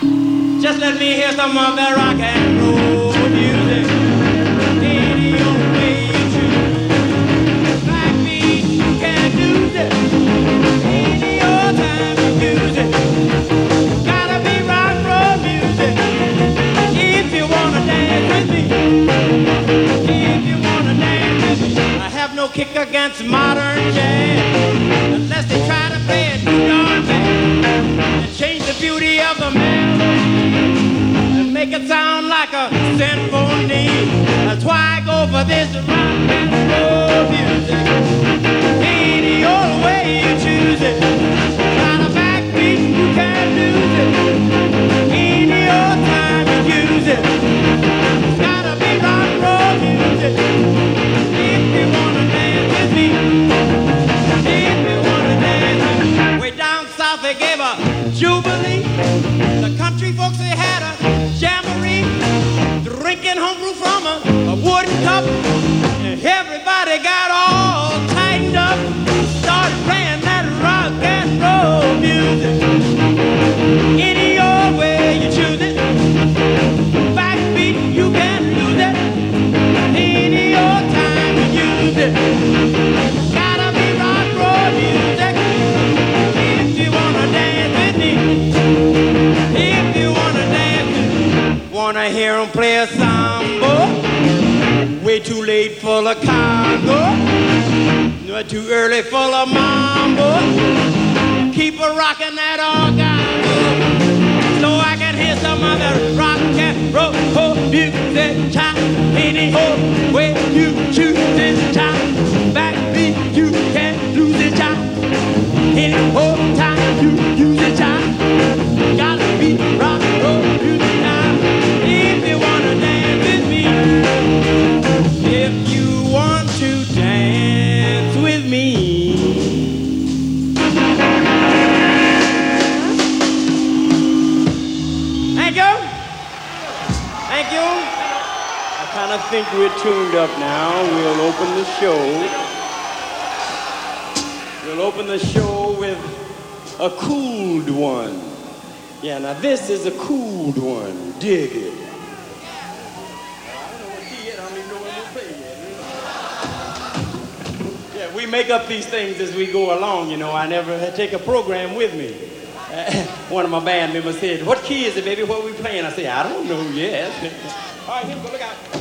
Just let me hear some of that rock and roll music. Any old way you choose. Backbeat, you can lose it. Any old time you use it. Gotta be rock and roll music. If you wanna dance with me. If you wanna dance with me. I have no kick against modern jazz. Unless they try to play it too darn bad. And change the beauty of the melody. Make it sound like a symphony. That's why I go for this rock and roll music. Any old way you choose it. Got a backbeat, you can't lose it. Any old time you use it. It's gotta be rock and roll music. If you wanna dance with me. If you wanna dance with me. Way down south they gave a jubilee. The country folks they had a jamboree, drinking homebrew from a wooden cup. And everybody got all tightened up, started playing that rock and roll music. Any old way you choose it, backbeat you can't lose it. Any old time you use it, gotta be rock and roll music. If you wanna dance with me, if you wanna dance with me. Wanna hear 'em play a samba? Way too late for the conga. Not too early for the mambo. Keep a rockin' that organ, so I can hear some of the rock and roll music. Chop any whole way you choose this chop. Backbeat you can't lose it chop. Any whole time you use it chop. Gotta be rock and roll music now. If you wanna dance with me. If you want to dance with me. Thank you. Thank you. I kind of think we're tuned up now. We'll open the show. We'll open the show with a cooled one. Yeah, now this is a cooled one. Dig it. Yeah, we make up these things as we go along, you know. I never take a program with me. One of my band members said, "What key is it, baby? What are we playing?" I said, "I don't know yet." All right, here we go. Look out.